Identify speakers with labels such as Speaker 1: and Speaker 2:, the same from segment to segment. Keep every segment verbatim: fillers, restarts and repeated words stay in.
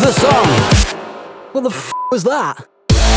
Speaker 1: the song. What the f*** was that?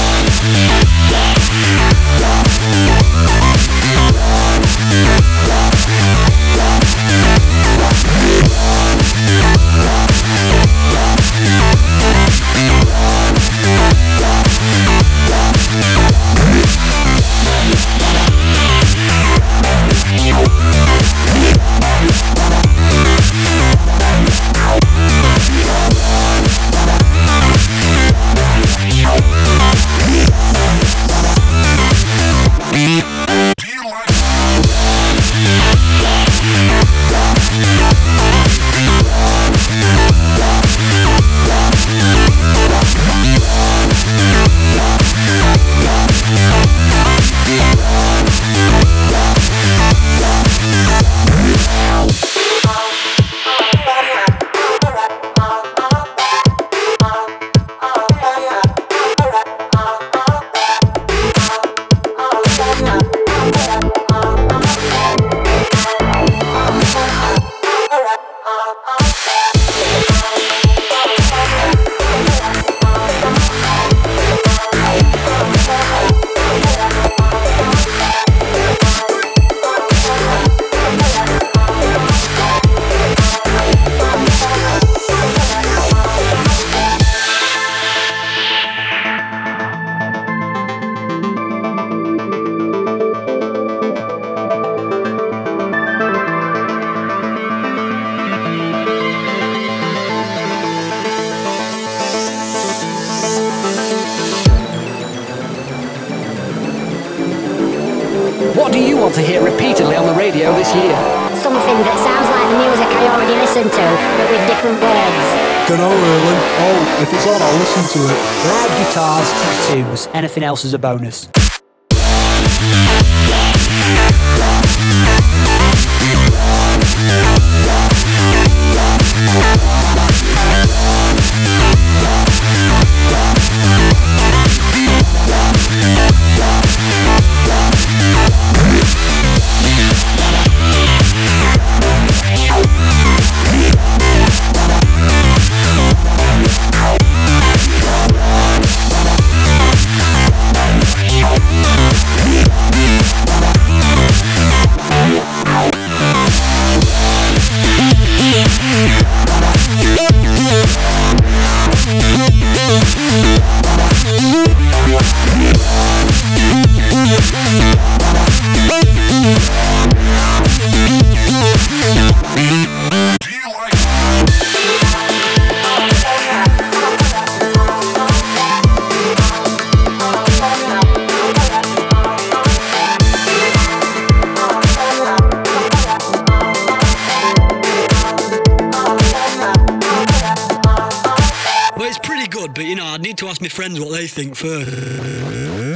Speaker 1: What do you want to hear repeatedly on the radio this year?
Speaker 2: Something that sounds like the music I already listen to, but with different words.
Speaker 3: Dunno really. Oh, if it's on, I'll listen to it.
Speaker 1: Loud guitars, tattoos, anything else is a bonus.
Speaker 4: But you know, I'd need to ask my friends what they think first.